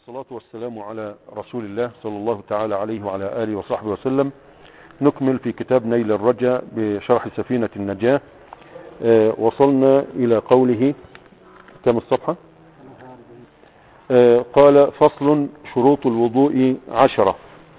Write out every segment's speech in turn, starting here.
والصلاة والسلام على رسول الله صلى الله تعالى عليه وعلى آله وصحبه وسلم. نكمل في كتاب نيل الرجاء بشرح سفينة النجاة. وصلنا إلى قوله كم الصفحة؟ قال فصل شروط الوضوء 10.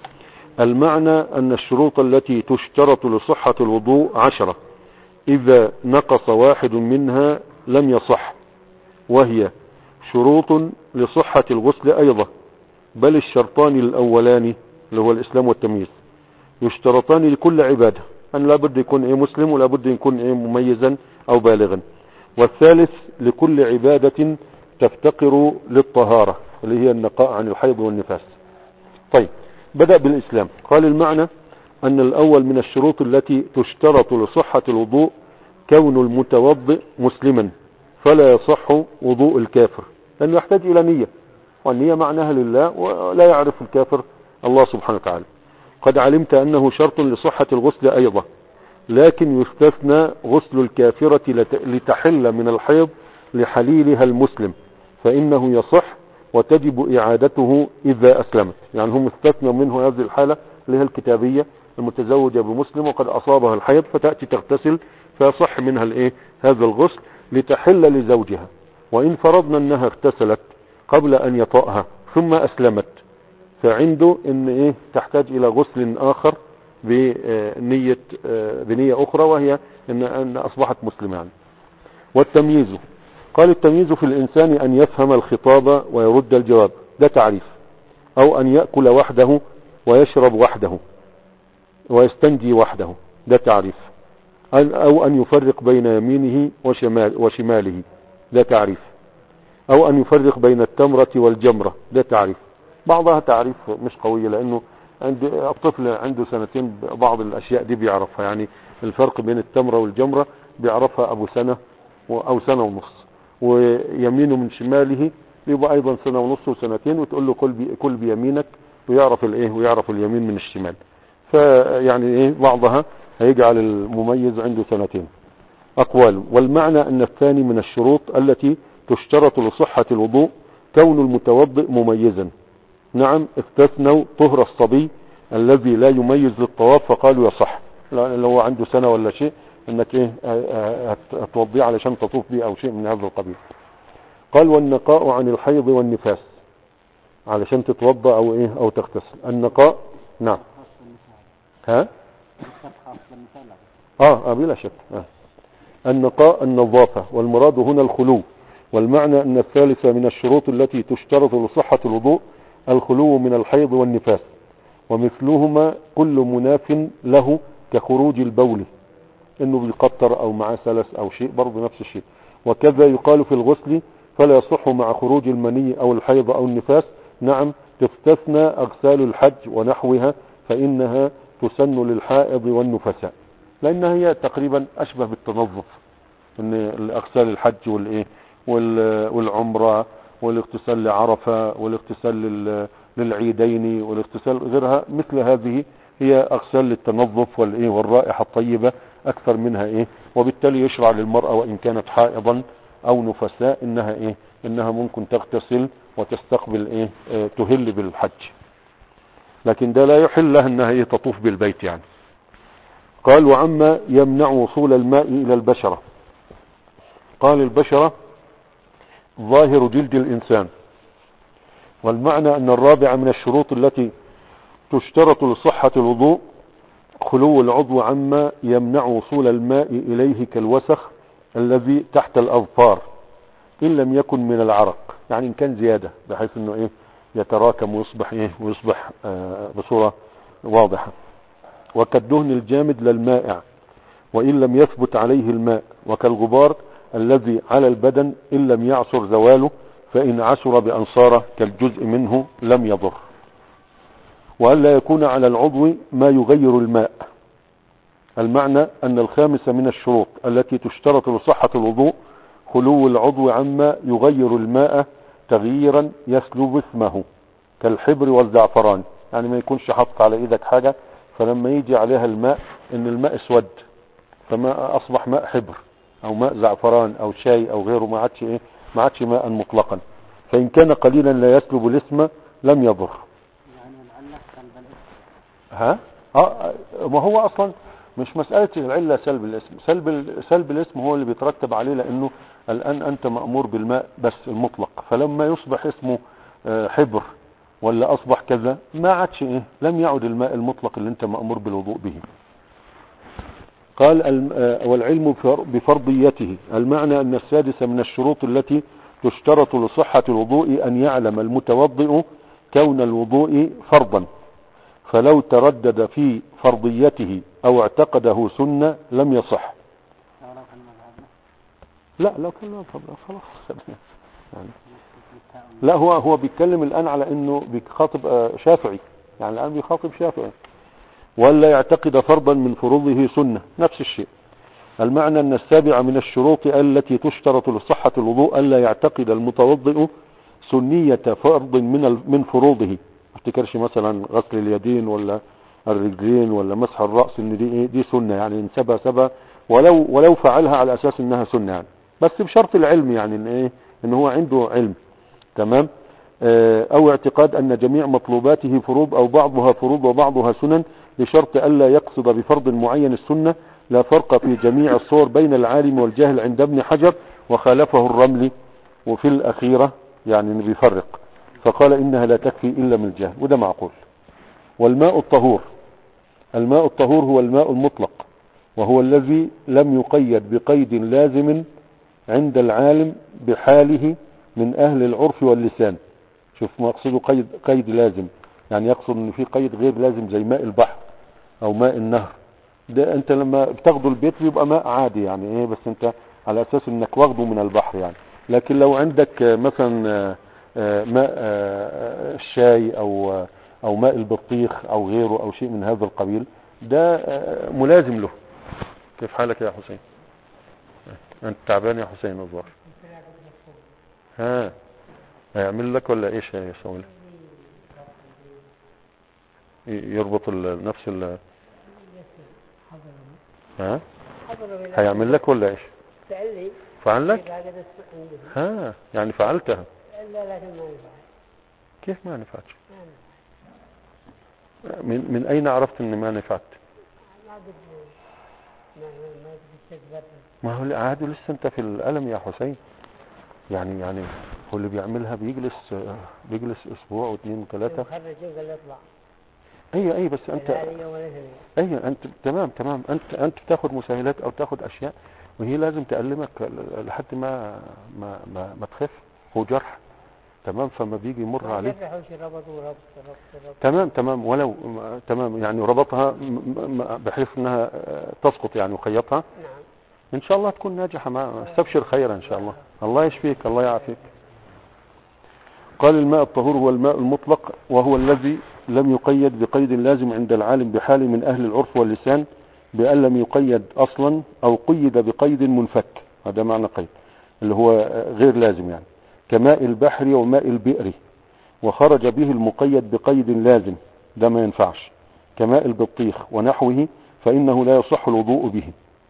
المعنى أن الشروط التي تشترط لصحة الوضوء 10، إذا نقص واحد منها لم يصح، وهي شروط لصحة الغسل أيضا، بل الشرطان الأولان اللي هو الإسلام والتمييز يشترطان لكل عبادة، أن لا بد يكون مسلم ولا بد يكون مميزا أو بالغا. والثالث لكل عبادة تفتقر للطهارة اللي هي النقاء عن الحيض والنفاس. طيب، بدأ بالإسلام. قال المعنى أن الأول من الشروط التي تشترط لصحة الوضوء كون المتوضئ مسلما، فلا يصح وضوء الكافر، لأنه يحتاج إلى نية، والنية معناها لله، ولا يعرف الكافر الله سبحانه وتعالى. قد علمت أنه شرط لصحة الغسل أيضا، لكن يستثنى غسل الكافرة لتحل من الحيض لحليلها المسلم، فإنه يصح وتجب إعادته إذا أسلمت. يعني هم استثنوا منه هذه الحالة اللي هي الكتابية المتزوجة بمسلم وقد أصابها الحيض، فتأتي تغتسل فيصح منها هذا الغسل لتحل لزوجها. وإن فرضنا أنها اغتسلت قبل أن يطأها ثم أسلمت، فعنده إن تحتاج إلى غسل آخر بنية أخرى، وهي إن أصبحت مسلمة يعني. والتمييز، قال التمييز في الإنسان أن يفهم الخطاب ويرد الجواب، ده تعريف. أو أن يأكل وحده ويشرب وحده ويستنجي وحده، ده تعريف. أو أن يفرق بين يمينه وشماله، ده تعريف. أو أن يفرق بين التمرة والجمرة، ده تعريف. بعضها تعريف مش قوية، لأنه عند الطفل عنده سنتين بعض الأشياء دي بيعرفها، يعني الفرق بين التمرة والجمرة بيعرفها أبو سنة أو سنة ونص، ويمينه من شماله يبقى أيضا سنة ونص وسنتين، وتقول له كل بيمينك، ويعرف ويعرف اليمين من الشمال. فيعني بعضها هيجعل المميز عنده سنتين. أقوال. والمعنى أن الثاني من الشروط التي تشترط لصحة الوضوء كون المتوضئ مميزا. نعم، استثنوا طهر الصبي الذي لا يميز للطواف، فقالوا يصح لو هو عنده سنة ولا شيء، انك هتوضيه علشان تطوف به او شيء من هذا القبيل. قال والنقاء عن الحيض والنفاس، علشان تتوضا او تغتسل. النقاء، نعم، بلا شك. النقاء النظافة، والمراد هنا الخلو. والمعنى أن الثالثة من الشروط التي تشترط لصحة الوضوء الخلو من الحيض والنفاس، ومثلهما كل مناف له كخروج البول، انه بيقطر او معاه سلس او شيء، برضه نفس الشيء. وكذا يقال في الغسل فلا يصح مع خروج المني او الحيض او النفاس. نعم، تستثنى اغسال الحج ونحوها، فانها تسن للحائض والنفساء، لانها هي تقريبا اشبه بالتنظف، ان اغسال الحج والعمرة والاغتسال لعرفة والاغتسال للعيدين والاغتسال غيرها، مثل هذه هي اغسال للتنظف والرائحة الطيبة اكثر منها وبالتالي يشرع للمرأة وان كانت حائضا او نفساء انها ممكن تغتسل وتستقبل تهل بالحج، لكن ده لا يحل لها انها تطوف بالبيت يعني. قال وعما يمنع وصول الماء الى البشرة. قال البشرة ظاهر جلد الانسان. والمعنى ان الرابع من الشروط التي تشترط لصحة الوضوء خلو العضو عما يمنع وصول الماء إليه كالوسخ الذي تحت الأظفار، إن لم يكن من العرق، يعني إن كان زيادة بحيث أنه يتراكم ويصبح بصورة واضحة. وكالدهن الجامد للمائع وإن لم يثبت عليه الماء، وكالغبار الذي على البدن إن لم يعصر زواله، فإن عسر بأنصاره كالجزء منه لم يضر. وألا يكون على العضو ما يغير الماء. المعنى أن الخامس من الشروط التي تشترط لصحة الوضوء خلو العضو عما يغير الماء تغييرا يسلب اسمه، كالحبر والزعفران، يعني ما يكونش حاطط على ايدك حاجة فلما يجي عليها الماء ان الماء اسود فما اصبح ماء حبر او ماء زعفران او شاي او غيره، ما عادش ماء مطلقا. فإن كان قليلا لا يسلب الاسم لم يضر. يعني العلة سلب الاسم. ها ما هو اصلا مش مسألة العلة سلب الاسم، سلب الاسم هو اللي بيترتب عليه، لانه الان انت مأمور بالماء بس المطلق، فلما يصبح اسمه حبر ولا اصبح كذا ما عادش لم يعد الماء المطلق اللي انت مأمور بالوضوء به. قال والعلم بفرضيته، المعنى ان السادس من الشروط التي تشترط لصحة الوضوء ان يعلم المتوضئ كون الوضوء فرضا، فلو تردد في فرضيته او اعتقده سنة لم يصح. لا لو كان مذهب خلاص يعني. لا هو بيتكلم الان على انه بيخاطب شافعي، يعني الان بيخاطب شافعي. ولا يعتقد فرضا من فروضه سنة، نفس الشيء. المعنى ان السابع من الشروط التي تشترط لصحة الوضوء الا يعتقد المتوضئ سنية فرض من فروضه. ما افتكرش مثلا غسل اليدين ولا الرجلين ولا مسح الرأس ان دي سنة، يعني ان سبى ولو فعلها على اساس انها سنة يعني، بس بشرط العلم، يعني ان هو عنده علم. تمام. او اعتقاد ان جميع مطلوباته فروض او بعضها فروض وبعضها سنن، بشرط الا يقصد بفرض معين السنة. لا فرق في جميع الصور بين العالم والجاهل عند ابن حجر، وخالفه الرملي وفي الاخيرة يعني بيفرق، فقال انها لا تكفي الا من الجهل، وده معقول. والماء الطهور، الماء الطهور هو الماء المطلق، وهو الذي لم يقيد بقيد لازم عند العالم بحاله من اهل العرف واللسان. شوف ما اقصده قيد لازم، يعني يقصد ان في قيد غير لازم زي ماء البحر او ماء النهر. ده انت لما بتاخده البيت بيبقى ماء عادي يعني بس انت على اساس انك واخده من البحر يعني. لكن لو عندك مثلا ماء الشاي او ماء البطيخ او غيره او شيء من هذا القبيل، ده ملازم له. كيف حالك يا حسين؟ انت تعبان يا حسين الظاهر؟ هيعمل لك ولا ايش هيسوي لك؟ يربط نفس هيعمل لك ولا ايش؟ فعل لك؟ يعني فعلتها؟ لا لكن ما ينفع. كيف ما نفعتش؟ من اين عرفت ان ما نفعت؟ ما هو عادي لسه انت في الألم يا حسين، يعني هو اللي بيعملها بيجلس اسبوع واثنين وثلاثة. اي بس انت انت تمام انت بتاخد مسهلات او تاخد اشياء وهي لازم تألمك لحد ما تخف. هو جرح تمام، فما بيجي يمر عليه تمام ولو تمام يعني ربطها بحيث انها تسقط يعني وخيطها. ان شاء الله تكون ناجحة، ما استبشر خيرا ان شاء الله. الله يشفيك الله يعافيك. قال الماء الطهور هو الماء المطلق، وهو الذي لم يقيد بقيد لازم عند العالم بحال من اهل العرف واللسان، بأن لم يقيد اصلا او قيد بقيد منفك. هذا معنى قيد اللي هو غير لازم، يعني كماء البحر وماء البئر، وخرج به المقيد بقيد لازم، ده ما ينفعش. كماء البطيخ ونحوه فإنه لا يصح الوضوء به.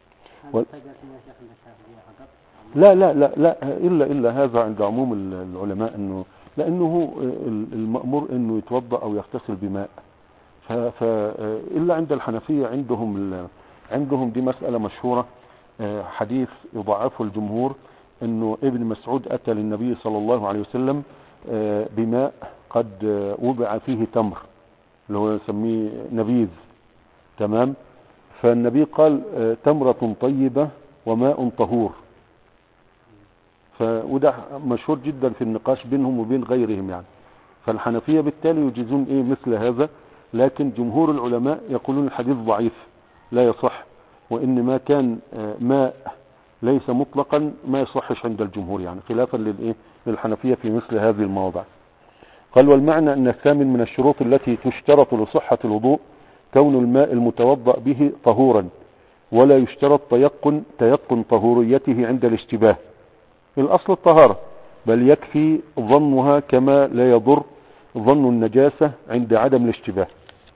لا إلا هذا عند عموم العلماء، لأنه المأمور أنه يتوضأ أو يغتسل بماء. إلا عند الحنفية عندهم دي مسألة مشهورة، حديث يضعفه الجمهور، أنه ابن مسعود أتى للنبي صلى الله عليه وسلم بماء قد وضع فيه تمر اللي هو يسميه نبيذ. تمام. فالنبي قال تمرة طيبة وماء طهور. وده مشهور جدا في النقاش بينهم وبين غيرهم يعني. فالحنفية بالتالي يجيزون مثل هذا، لكن جمهور العلماء يقولون الحديث ضعيف لا يصح، وإن ما كان ماء ليس مطلقا ما يصحش عند الجمهور، يعني خلافا للحنفية في مثل هذه المواضع. قال والمعنى أن الثامن من الشروط التي تشترط لصحة الوضوء كون الماء المتوضأ به طهورا، ولا يشترط تيقن طهوريته عند الاشتباه. الأصل الطهارة، بل يكفي ظنها كما لا يضر ظن النجاسة عند عدم الاشتباه.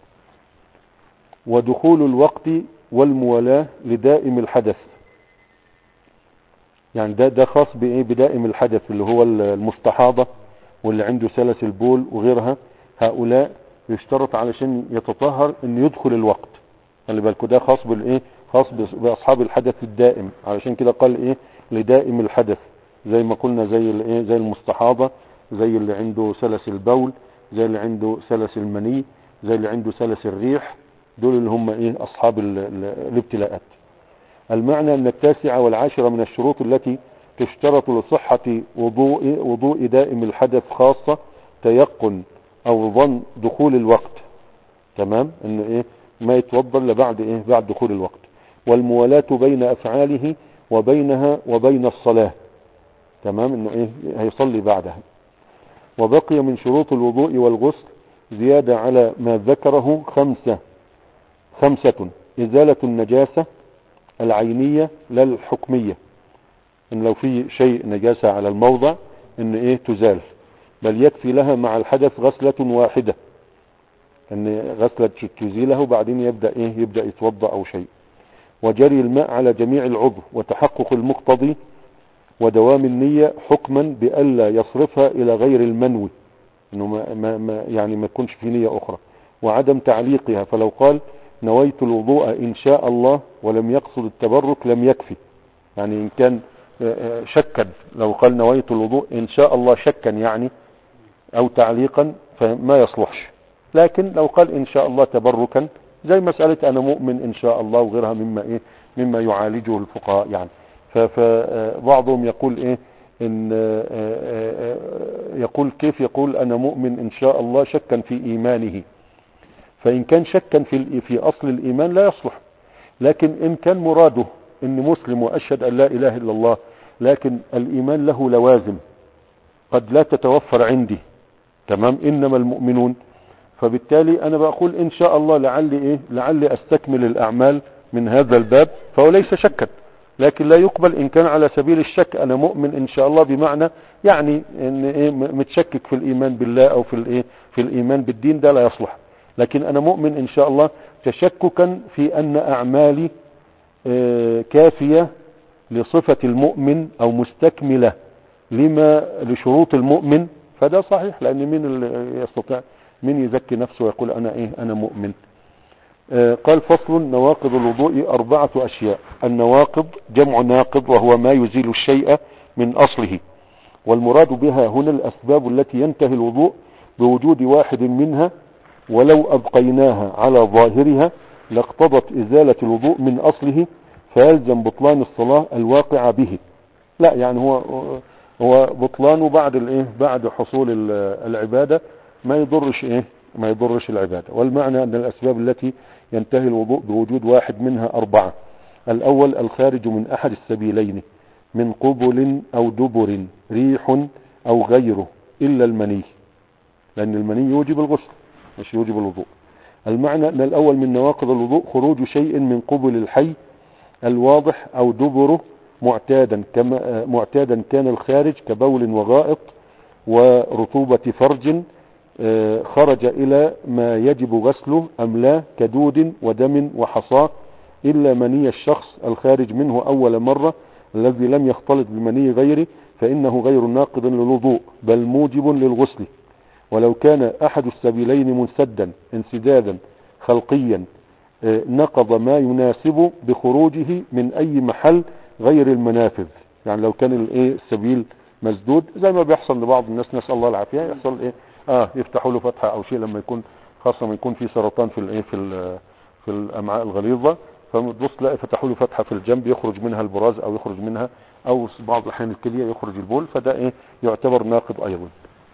ودخول الوقت والموالاة لدائم الحدث، يعني ده خاص بدائم الحدث اللي هو المستحاضة واللي عنده سلس البول وغيرها، هؤلاء يشترط علشان يتطهر ان يدخل الوقت. خلي بالكوا ده خاص بالايه، خاص باصحاب الحدث الدائم. علشان كده قال ايه لدائم الحدث، زي ما قلنا زي الايه، زي المستحاضة، زي اللي عنده سلس البول، زي اللي عنده سلس المني، زي اللي عنده سلس الريح. دول اللي هم ايه اصحاب الابتلاءات. المعنى ان 9 و10 من الشروط التي تشترط لصحة وضوء دائم الحدث خاصة تيقن او ظن دخول الوقت. تمام، ان ايه ما يتوضا الا بعد ايه، بعد دخول الوقت. والموالاة بين افعاله وبينها وبين الصلاة. تمام، انه ايه هيصلي بعدها. وبقي من شروط الوضوء والغسل زيادة على ما ذكره 5. ازالة النجاسة العينية لا الحكمية. ان لو في شيء نجاسة على الموضع ان ايه تزال، بل يكفي لها مع الحدث غسلة واحدة، ان غسلة تزيله وبعدين يبدأ يتوضأ او شيء. وجري الماء على جميع العضو، وتحقق المقتضي، ودوام النية حكما بألا يصرفها الى غير المنوي، انه ما يكونش في نية اخرى. وعدم تعليقها، فلو قال نويت الوضوء ان شاء الله ولم يقصد التبرك لم يكفي. يعني ان كان شكا، لو قال نويت الوضوء ان شاء الله شكا يعني او تعليقا فما يصلحش. لكن لو قال ان شاء الله تبركا، زي مسألة انا مؤمن ان شاء الله وغيرها مما يعالجه الفقهاء يعني. فبعضهم يقول ان يقول كيف يقول انا مؤمن ان شاء الله شكا في ايمانه. فان كان شكا في اصل الايمان لا يصلح. لكن ان كان مراده ان مسلم واشهد ان لا اله الا الله، لكن الايمان له لوازم قد لا تتوفر عندي، تمام، انما المؤمنون، فبالتالي انا بقول ان شاء الله لعلي استكمل الاعمال من هذا الباب، فهو ليس شكا. لكن لا يقبل ان كان على سبيل الشك، انا مؤمن ان شاء الله بمعنى يعني ان متشكك في الايمان بالله او في الايمان بالدين، ده لا يصلح. لكن انا مؤمن ان شاء الله تشككا في ان اعمالي كافية لصفة المؤمن او مستكملة لشروط المؤمن، فده صحيح. لان مين اللي يستطيع، مين يزكي نفسه ويقول انا مؤمن. قال فصل نواقض الوضوء 4 أشياء. النواقض جمع ناقض، وهو ما يزيل الشيء من أصله. والمراد بها هنا الأسباب التي ينتهي الوضوء بوجود واحد منها، ولو أبقيناها على ظاهرها لاقتضت إزالة الوضوء من أصله، فيلزم بطلان الصلاة الواقع به. لا يعني هو بطلانه بعد حصول العبادة، ما يضرش العبادة. والمعنى أن الأسباب التي ينتهي الوضوء بوجود واحد منها 4. الأول الخارج من أحد السبيلين من قبل أو دبر، ريح أو غيره، إلا المني، لأن المني يوجب الغسل مش يوجب الوضوء. المعنى أن الأول من نواقض الوضوء خروج شيء من قبل الحي الواضح أو دبره معتادا كان الخارج كبول وغائط ورطوبة فرج، خرج إلى ما يجب غسله أم لا، كدود ودم وحصاة، إلا مني الشخص الخارج منه أول مرة الذي لم يختلط بمني غيره، فإنه غير ناقض للوضوء بل موجب للغسل. ولو كان أحد السبيلين منسدا انسدادا خلقيا نقض ما يناسب بخروجه من أي محل غير المنافذ. يعني لو كان السبيل مسدود زي ما بيحصل لبعض الناس، نسأل الله العافية، يحصل يفتحوا له فتحة او شيء لما يكون، خاصة لما يكون في سرطان في الامعاء الغليظة، فبتبص تلاقي فتحوا له فتحة في الجنب يخرج منها البراز او يخرج منها، او بعض الاحيان الكلية يخرج البول، فده يعتبر ناقض ايضا.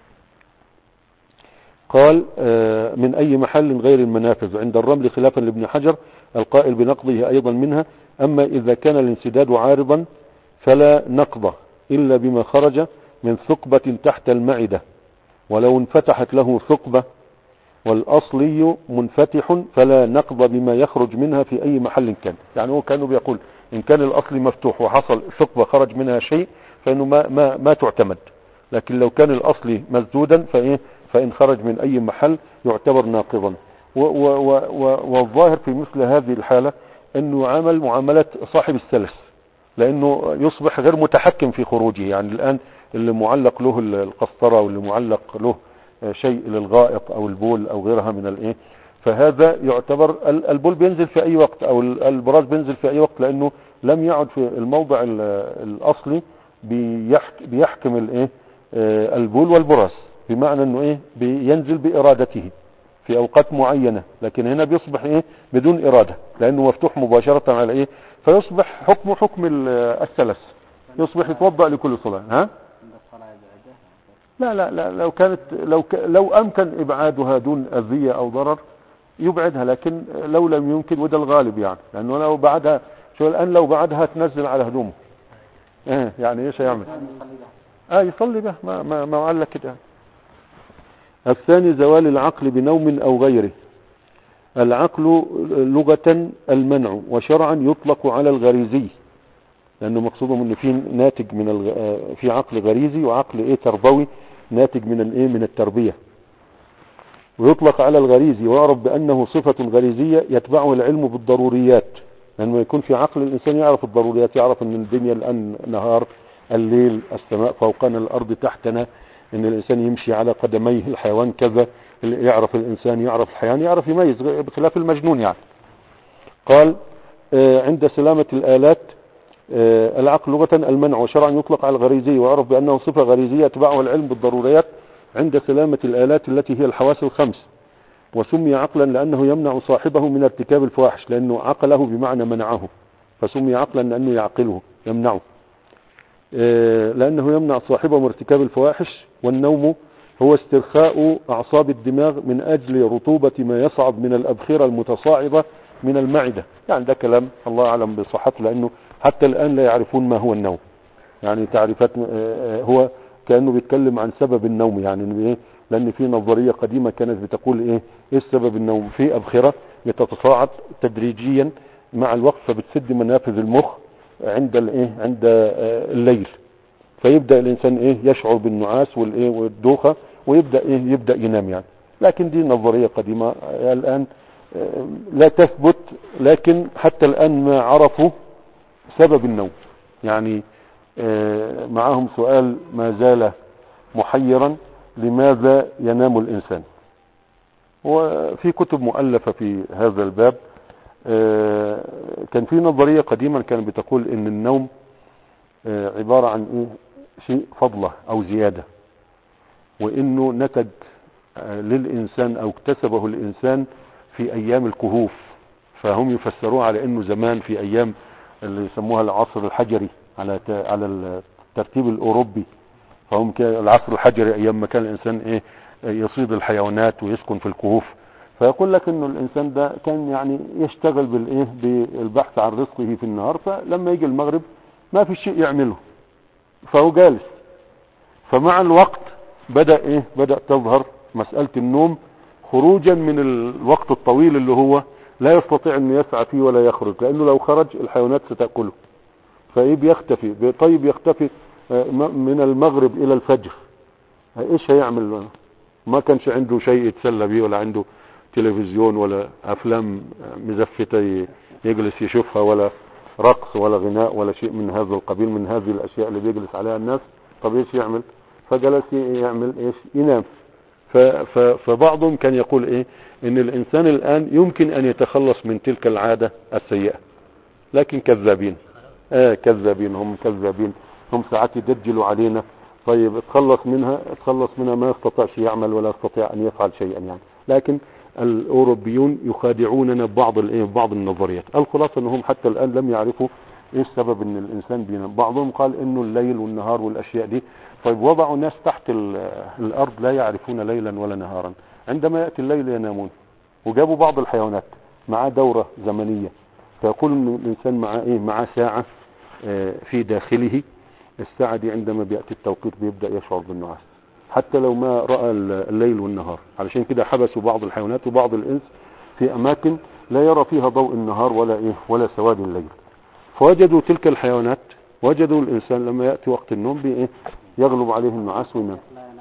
قال من اي محل غير المنافذ عند الرمل، خلافا لابن حجر القائل بنقضه ايضا منها. اما اذا كان الانسداد عارضا فلا نقض الا بما خرج من ثقبة تحت المعدة، ولو انفتحت له ثقبة والأصلي منفتح فلا نقض بما يخرج منها في أي محل كان. يعني هو كانوا بيقول إن كان الأصلي مفتوح وحصل ثقبة خرج منها شيء فإنه ما تعتمد، لكن لو كان الأصلي مسدودا فإن خرج من أي محل يعتبر ناقضا. والظاهر في مثل هذه الحالة أنه يعامل معاملة صاحب السلس، لأنه يصبح غير متحكم في خروجه. يعني الآن اللي معلق له القسطرة واللي معلق له شيء للغائط او البول او غيرها من الايه، فهذا يعتبر البول بينزل في اي وقت او البراز بينزل في اي وقت، لانه لم يعد في الموضع الاصلي بيحكم الايه البول والبراز، بمعنى انه ايه بينزل بارادته في اوقات معينة، لكن هنا بيصبح ايه بدون ارادة لانه مفتوح مباشرة على ايه، فيصبح حكمه حكم الثلث، يصبح يتوضأ لكل صلاة. ها لا لو كانت لو امكن ابعادها دون اذية او ضرر يبعدها، لكن لو لم يمكن وده الغالب يعني، لانه لو بعدها شو الان لو بعدها تنزل على هدومه يعني ايش هيعمل؟ يصلي به ما علق كده. الثاني زوال العقل بنوم او غيره. العقل لغة المنع، وشرعا يطلق على الغريزي، لانه مقصودهم ان في ناتج من في عقل غريزي وعقل ايه تربوي ناتج من الايه من التربية، ويطلق على الغريزي ويعرف بانه صفة غريزية يتبعه العلم بالضروريات، لانه يكون في عقل الانسان يعرف الضروريات، يعرف ان الدنيا الان نهار، الليل، السماء فوقنا، الارض تحتنا، ان الانسان يمشي على قدميه، الحيوان كذا، يعرف الانسان، يعرف الحيوان، يعرف يميز بخلاف المجنون يعني. قال عند سلامة الآلات العقل لغة المنع، وشرعا يطلق على الغريزي ويعرف بأنه صفة غريزية يتبعها العلم بالضروريات عند سلامة الآلات التي هي الحواس الخمس، وسمي عقلا لأنه يمنع صاحبه من ارتكاب الفواحش، لأنه عقله بمعنى منعه، فسمي عقلا لأنه يعقله يمنعه، لأنه يمنع صاحبه من ارتكاب الفواحش. والنوم هو استرخاء أعصاب الدماغ من أجل رطوبة ما يصعد من الأبخرة المتصاعدة من المعدة، يعني ده كلام الله أعلم بصحته، لأنه حتى الآن لا يعرفون ما هو النوم، يعني تعريفات هو كأنه بيتكلم عن سبب النوم، يعني إيه، لأن في نظرية قديمة كانت بتقول إيه السبب النوم، في أبخرة بتتصاعد تدريجيا مع الوقت فبتسد منافذ المخ عند الايه عند الليل، فيبدأ الانسان ايه يشعر بالنعاس والايه والدوخة، ويبدأ ايه يبدأ ينام يعني. لكن دي نظرية قديمة الان لا تثبت، لكن حتى الان ما عرفوا سبب النوم يعني. معهم سؤال ما زال محيرا، لماذا ينام الانسان؟ وفي كتب مؤلفة في هذا الباب. كان في نظرية قديما كانت بتقول ان النوم عبارة عن ايه شيء فضلة او زيادة، وانه نتج للانسان او اكتسبه الانسان في ايام الكهوف، فهم يفسروه على انه زمان في ايام اللي يسموها العصر الحجري على الترتيب الاوروبي، فهم العصر الحجري ايام ما كان الانسان ايه يصيد الحيوانات ويسكن في الكهوف، فيقول لك انه الانسان ده كان يعني يشتغل بالايه بالبحث عن رزقه في النهار، فلما يجي المغرب ما في شيء يعمله فهو جالس، فمع الوقت بدأ تظهر مسألة النوم خروجا من الوقت الطويل اللي هو لا يستطيع انه يسعى فيه ولا يخرج، لانه لو خرج الحيوانات ستأكله، فايه بيختفي. طيب يختفي من المغرب الى الفجر، ايش هيعمل؟ ما كانش عنده شيء يتسلى به، ولا عنده تلفزيون ولا افلام مزفتة يجلس يشوفها، ولا رقص ولا غناء ولا شيء من هذا القبيل من هذه الاشياء اللي بيجلس عليها الناس. طب ايش يعمل؟ فجلس يعمل ايش؟ ينام. فبعضهم كان يقول ايه ان الانسان الان يمكن ان يتخلص من تلك العادة السيئة، لكن كذابين. كذابين، هم كذابين، هم ساعات يدجلوا علينا. طيب اتخلص منها ما يستطيعش يعمل ولا يستطيع ان يفعل شيئا يعني. لكن الاوروبيون يخادعوننا بعض النظريات. الخلاصة انهم حتى الان لم يعرفوا ايش سبب ان الانسان بينام. بعضهم قال انه الليل والنهار والاشياء دي. طيب وضعوا ناس تحت الارض لا يعرفون ليلا ولا نهارا، عندما يأتي الليل ينامون، وجابوا بعض الحيوانات مع دورة زمنية، فيقول ان الانسان مع ساعة في داخله، الساعة دي عندما بيأتي التوقيت بيبدأ يشعر بالنعاس حتى لو ما رأى الليل والنهار. علشان كده حبسوا بعض الحيوانات وبعض الانس في اماكن لا يرى فيها ضوء النهار ولا سواد الليل، فوجدوا تلك الحيوانات، وجدوا الانسان لما يأتي وقت النوم يغلب عليه النعاس وينام.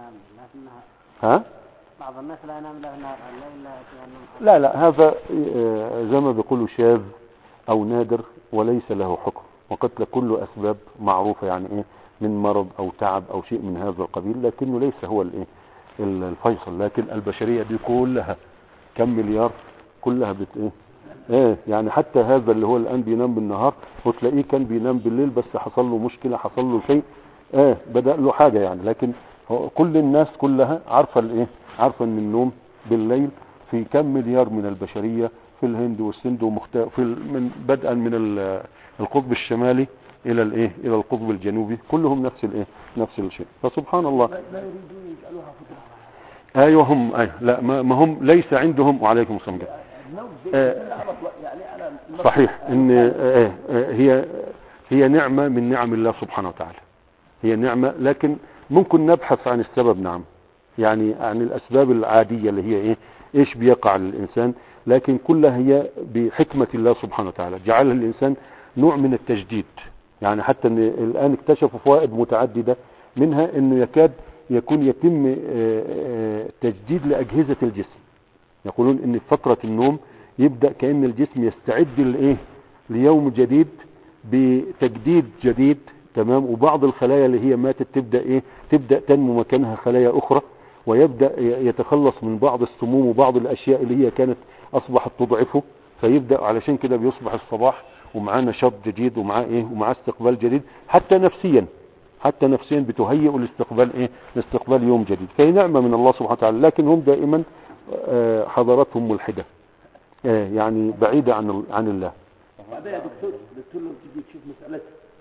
بعض الناس لا ينام له نهار الليل لا هذا زي ما بيقولوا شاذ او نادر وليس له حكم، وقد كل اسباب معروفة يعني من مرض او تعب او شيء من هذا القبيل، لكنه ليس هو الايه الفيصل. لكن البشرية دي كلها كم مليار كلها ايه يعني حتى هذا اللي هو الان بينام بالنهار وتلاقيه كان بينام بالليل، بس حصل له مشكلة، حصل له شيء بدأ له حاجة يعني. لكن كل الناس كلها عارفة الايه، عارفة ان النوم بالليل في كم مليار من البشرية في الهند والسند من بدءا من القطب الشمالي الى الايه الى القطب الجنوبي، كلهم نفس الايه نفس الشيء. فسبحان الله لا يريدون يجعلوها فطرة. ايوه هم لا ما هم ليس عندهم. وعليكم السلام. صحيح ان هي نعمة من نعم الله سبحانه وتعالى، هي نعمة، لكن ممكن نبحث عن السبب. نعم يعني عن الاسباب العادية اللي هي ايش بيقع للانسان، لكن كلها هي بحكمة الله سبحانه وتعالى جعلها الانسان نوع من التجديد. يعني حتى ان الان اكتشفوا فوائد متعددة، منها انه يكاد يتم تجديد لأجهزة الجسم. يقولون ان في فترة النوم يبدأ كأن الجسم يستعد ليوم جديد بتجديد جديد، تمام. وبعض الخلايا اللي هي ماتت تبدأ تنمو مكانها خلايا اخرى، ويبدأ يتخلص من بعض السموم وبعض الاشياء اللي هي كانت اصبحت تضعفه. فيبدأ علشان كده بيصبح الصباح ومعاه نشاط جديد ومعاه استقبال جديد، حتى نفسيا بتهيئ لاستقبال يوم جديد. فهي نعمة من الله سبحانه وتعالى، لكن هم دائما حضارتهم ملحدة، يعني بعيدة عن الله. بعدين يا دكتور لو تجي تشوف مسألة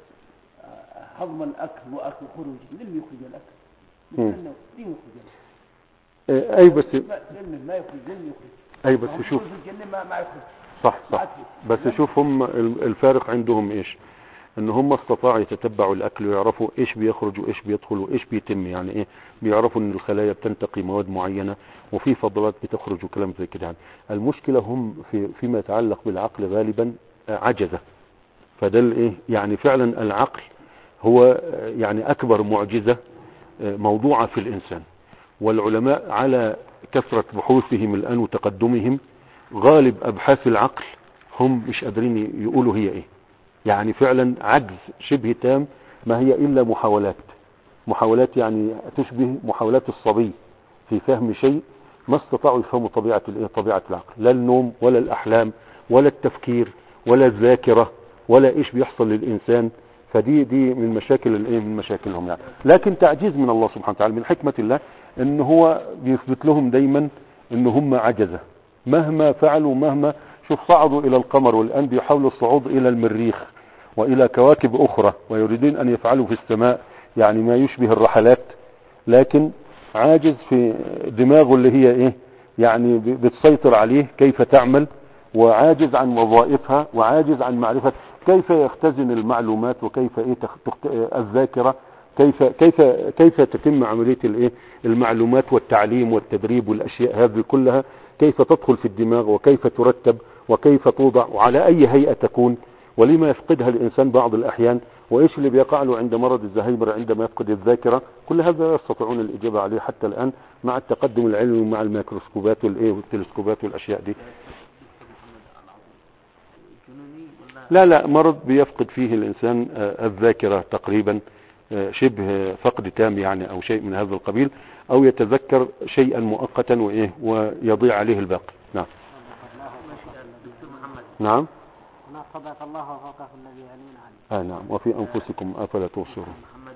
هضم الأكل وأكل خروج، من اللي يخرج الأكل؟ من يخرج الأكل؟ أي بس ما يخرج، من يخرج؟ أي بس شوف ما يخرج. صح. بس شوف هم الفارق عندهم ايش، ان هم استطاعوا يتتبعوا الاكل ويعرفوا ايش بيخرج وايش بيدخل وايش بيتم. يعني بيعرفوا ان الخلايا بتنتقي مواد معينة وفي فضلات بتخرج وكلام زي كده. يعني المشكلة هم فيما يتعلق بالعقل غالبا عجزة. فده يعني فعلا العقل هو يعني اكبر معجزة موضوعة في الانسان. والعلماء على كثرة بحوثهم الان وتقدمهم، غالب ابحاث العقل هم مش قادرين يقولوا هي ايه. يعني فعلا عجز شبه تام، ما هي الا محاولات يعني تشبه محاولات الصبي في فهم شيء. ما استطاعوا يفهموا طبيعة العقل، لا النوم ولا الاحلام ولا التفكير ولا الذاكرة ولا ايش بيحصل للانسان. فدي من مشاكل من مشاكلهم يعني. لكن تعجيز من الله سبحانه وتعالى، من حكمة الله ان هو بيثبت لهم دايما ان هم عجزة مهما فعلوا. مهما شوف صعدوا الى القمر، والان بيحاولوا الصعود الى المريخ والى كواكب اخرى، ويريدون ان يفعلوا في السماء يعني ما يشبه الرحلات، لكن عاجز في دماغه اللي هي يعني بتسيطر عليه كيف تعمل، وعاجز عن وظائفها، وعاجز عن معرفة كيف يختزن المعلومات، وكيف الذاكرة، كيف تتم عملية المعلومات والتعليم والتدريب والاشياء هذه كلها، كيف تدخل في الدماغ وكيف ترتب وكيف توضع وعلى اي هيئة تكون، ولما يفقدها الانسان بعض الاحيان، وايش اللي بيقع له عند مرض الزهايمر عندما يفقد الذاكرة. كل هذا لا يستطيعون الاجابة عليه حتى الان مع التقدم العلمي ومع الميكروسكوبات والتلسكوبات والاشياء دي. لا مرض بيفقد فيه الانسان الذاكرة تقريبا شبه فقد تام يعني، او شيء من هذا القبيل، او يتذكر شيئا مؤقتا ويضيع عليه الباقي. نعم. نعم. هناك صدق الله وفوقه الذي يعلمون عنه. نعم. وفي انفسكم افلا تبصرون. محمد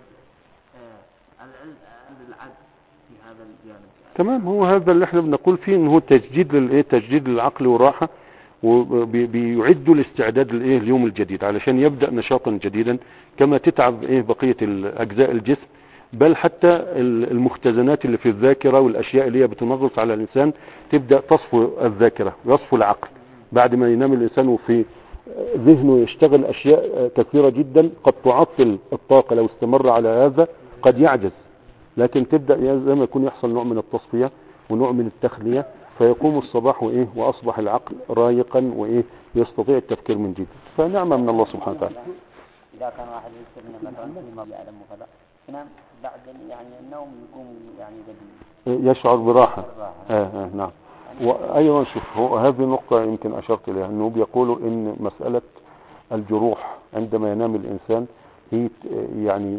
العدل في هذا الجانب. تمام. هو هذا اللي احنا بنقول فيه، انه تجديد للعقل وراحة، وبيعدوا الاستعداد اليوم الجديد علشان يبدأ نشاطا جديدا، كما تتعب بقية الاجزاء الجسم، بل حتى المختزنات اللي في الذاكرة والاشياء اللي هي بتنغص على الانسان تبدأ تصفو الذاكرة ويصفو العقل بعد ما ينام الانسان، وفي ذهنه يشتغل اشياء كثيرة جدا قد تعطل الطاقة. لو استمر على هذا قد يعجز، لكن تبدأ زي ما يكون يحصل نوع من التصفية ونوع من التخلية، فيقوم الصباح واصبح العقل رايقا يستطيع التفكير من جديد. فنعمة من الله سبحانه وتعالى. إذا كان واحد يستغنى مثلا فيما يعلم وكذا ينام بعد يعني النوم يقوم يعني بدري يشعر براحة. نعم. وأيضا شوف هذه النقطة يمكن أشرت إليها، أنه بيقولوا إن مسألة الجروح عندما ينام الإنسان هي يعني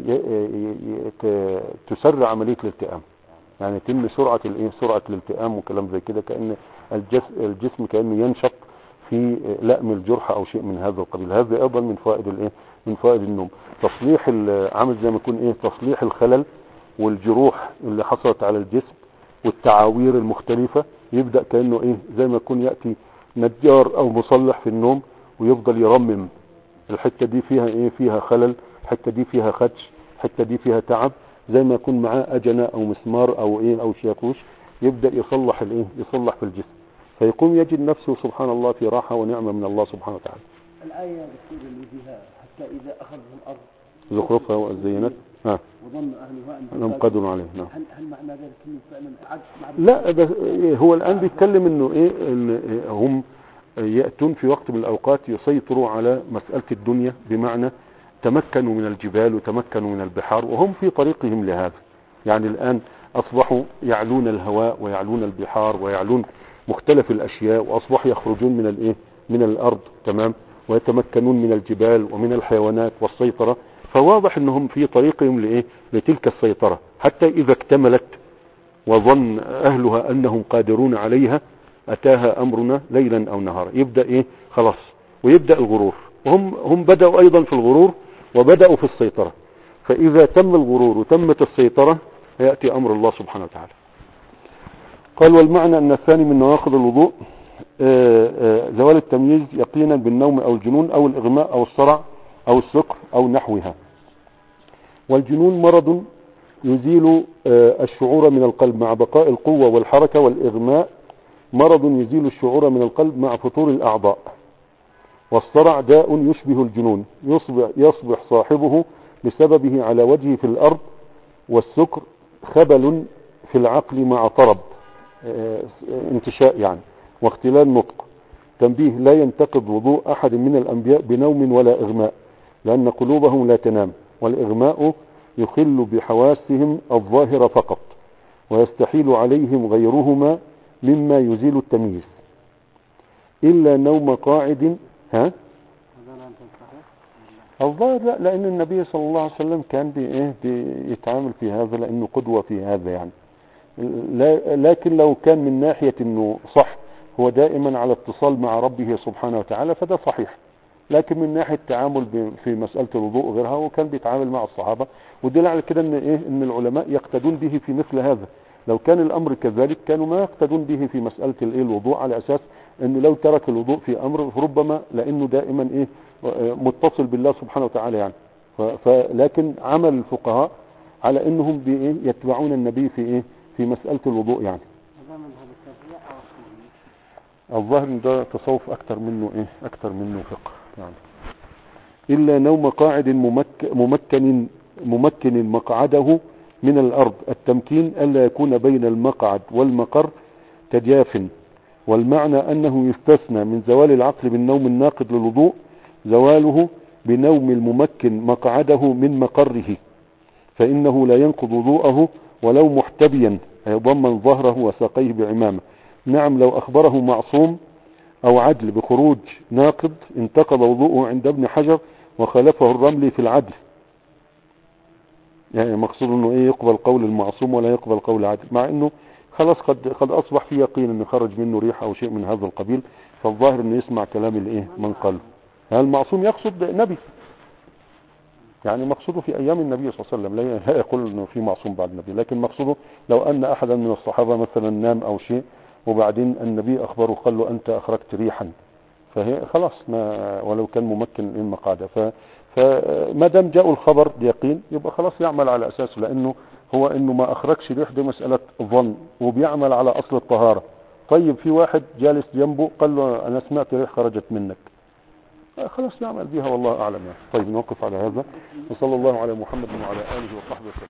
تسرع عملية الالتئام، يعني تم سرعة سرعة الالتئام وكلام زي كده، كأن الجسم كأنه ينشط في لأم الجرح او شيء من هذا القبيل. هذا ايضا من فوائد من فوائد النوم. تصليح عامل زي ما يكون تصليح الخلل والجروح اللي حصلت على الجسم والتعاوير المختلفة. يبدأ كأنه زي ما يكون يأتي نجار او مصلح في النوم ويفضل يرمم الحتة دي فيها فيها خلل، الحتة دي فيها خدش، الحتة دي فيها تعب، زي ما يكون معاه أجنة او مسمار او شاكوش، يبدأ يصلح يصلح في الجسم، فيقوم يجد نفسه سبحان الله في راحة ونعمة من الله سبحانه وتعالى. الآية بتقول اللي فيها حتى إذا أخذهم الأرض زخرفها وزينت وظن أهلها أنهم قادرون عليه. نعم. هل معنى ذلك إنه فعلا عجز؟ لا بس هو الآن بيتكلم إنه إن هم يأتون في وقت من الأوقات يسيطروا على مسألة الدنيا، بمعنى تمكنوا من الجبال وتمكنوا من البحار وهم في طريقهم لهذا. يعني الآن أصبحوا يعلون الهواء ويعلون البحار ويعلون مختلف الأشياء، وأصبحوا يخرجون من الأرض، تمام، ويتمكنون من الجبال ومن الحيوانات والسيطرة. فواضح أنهم في طريقهم لتلك السيطرة، حتى إذا اكتملت وظن أهلها أنهم قادرون عليها أتاها أمرنا ليلا أو نهارا. يبدأ خلاص، ويبدأ الغرور، وهم بدأوا أيضا في الغرور وبدأوا في السيطرة. فإذا تم الغرور وتمت السيطرة يأتي أمر الله سبحانه وتعالى. قال والمعنى أن الثاني من نواقض الوضوء زوال التمييز يقينا بالنوم أو الجنون أو الإغماء أو الصرع أو السكر أو نحوها. والجنون مرض يزيل الشعور من القلب مع بقاء القوة والحركة، والإغماء مرض يزيل الشعور من القلب مع فتور الأعضاء. والصرع داء يشبه الجنون يصبح صاحبه بسببه على وجهه في الأرض. والسكر خبل في العقل مع طرب انتشاء يعني واختلال نطق. تنبيه: لا ينتقض وضوء أحد من الأنبياء بنوم ولا إغماء، لأن قلوبهم لا تنام، والإغماء يخل بحواسهم الظاهرة فقط، ويستحيل عليهم غيرهما مما يزيل التمييز إلا نوم قاعد. الظاهر لا، لأن النبي صلى الله عليه وسلم كان بيتعامل في هذا، لأنه قدوة في هذا يعني. لكن لو كان من ناحية أنه صح هو دائما على اتصال مع ربه سبحانه وتعالى فده صحيح، لكن من ناحية التعامل في مسألة الوضوء وغيرها هو كان بيتعامل مع الصحابة، ودل على كده ان العلماء يقتدون به في مثل هذا. لو كان الامر كذلك كانوا ما يقتدون به في مسألة الوضوء، على اساس انه لو ترك الوضوء في امر ربما لانه دائما متصل بالله سبحانه وتعالى يعني. لكن عمل الفقهاء على انهم يتبعون النبي في مسألة الوضوء يعني. الظاهر ان ده تصوف اكتر منه فقه يعني. الا نوم قاعد ممكن مقعده من الارض. التمكين الا يكون بين المقعد والمقر تجاف. والمعنى انه يستثنى من زوال العقل بالنوم الناقض للوضوء زواله بنوم الممكن مقعده من مقره، فانه لا ينقض وضوءه ولو محتبيا يضمن ظهره وساقيه بعمامه. نعم، لو اخبره معصوم او عدل بخروج ناقض انتقض وضوءه عند ابن حجر وخالفه الرملي في العدل. يعني مقصود انه يقبل قول المعصوم ولا يقبل قول عدل، مع انه خلاص قد اصبح في يقين انه خرج منه ريح او شيء من هذا القبيل، فالظاهر انه يسمع كلام من قال. المعصوم يقصد نبي، يعني مقصوده في ايام النبي صلى الله عليه وسلم، لا يقول انه في معصوم بعد النبي، لكن مقصوده لو ان احدا من الصحابة مثلا نام او شيء وبعدين النبي اخبره قال له انت اخرجت ريحا، فهي خلاص ما ولو كان ممكن من مقعده. فما دام جاءوا الخبر بيقين يبقى خلاص يعمل على اساسه، لانه هو انه ما اخرجش ريح دي مسألة ظن وبيعمل على اصل الطهارة. طيب في واحد جالس جنبه قال له انا سمعت ريح خرجت منك، خلاص يعمل بها والله اعلم يعني. طيب نوقف على هذا، وصلى الله على محمد وعلى اله وصحبه وسلم.